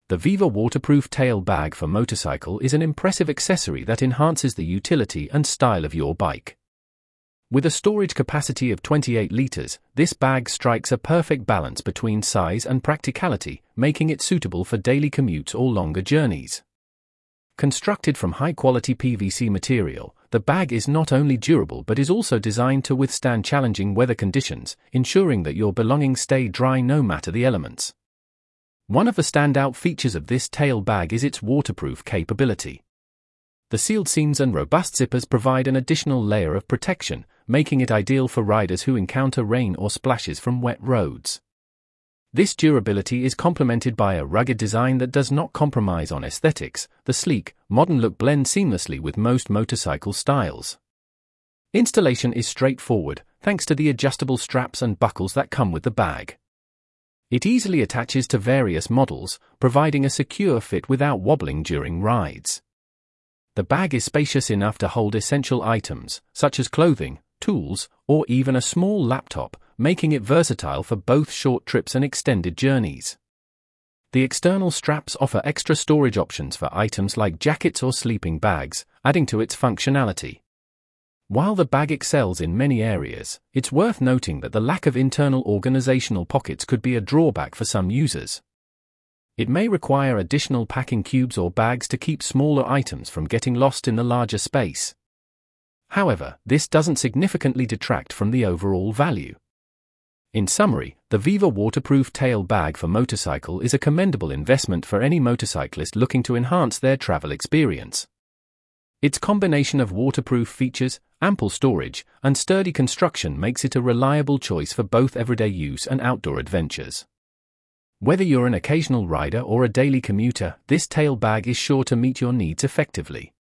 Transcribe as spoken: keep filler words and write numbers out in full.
The Viva waterproof tail bag for motorcycle is an impressive accessory that enhances the utility and style of your bike. With a storage capacity of twenty-eight liters, this bag strikes a perfect balance between size and practicality, making it suitable for daily commutes or longer journeys. Constructed from high-quality P V C material, the bag is not only durable but is also designed to withstand challenging weather conditions, ensuring that your belongings stay dry no matter the elements. One of the standout features of this tail bag is its waterproof capability. The sealed seams and robust zippers provide an additional layer of protection, making it ideal for riders who encounter rain or splashes from wet roads. This durability is complemented by a rugged design that does not compromise on aesthetics. The sleek, modern look blends seamlessly with most motorcycle styles. Installation is straightforward, thanks to the adjustable straps and buckles that come with the bag. It easily attaches to various models, providing a secure fit without wobbling during rides. The bag is spacious enough to hold essential items, such as clothing, tools, or even a small laptop, making it versatile for both short trips and extended journeys. The external straps offer extra storage options for items like jackets or sleeping bags, adding to its functionality. While the bag excels in many areas, it's worth noting that the lack of internal organizational pockets could be a drawback for some users. It may require additional packing cubes or bags to keep smaller items from getting lost in the larger space. However, this doesn't significantly detract from the overall value. In summary, the Viva waterproof tail bag for motorcycle is a commendable investment for any motorcyclist looking to enhance their travel experience. Its combination of waterproof features, ample storage, and sturdy construction makes it a reliable choice for both everyday use and outdoor adventures. Whether you're an occasional rider or a daily commuter, this tail bag is sure to meet your needs effectively.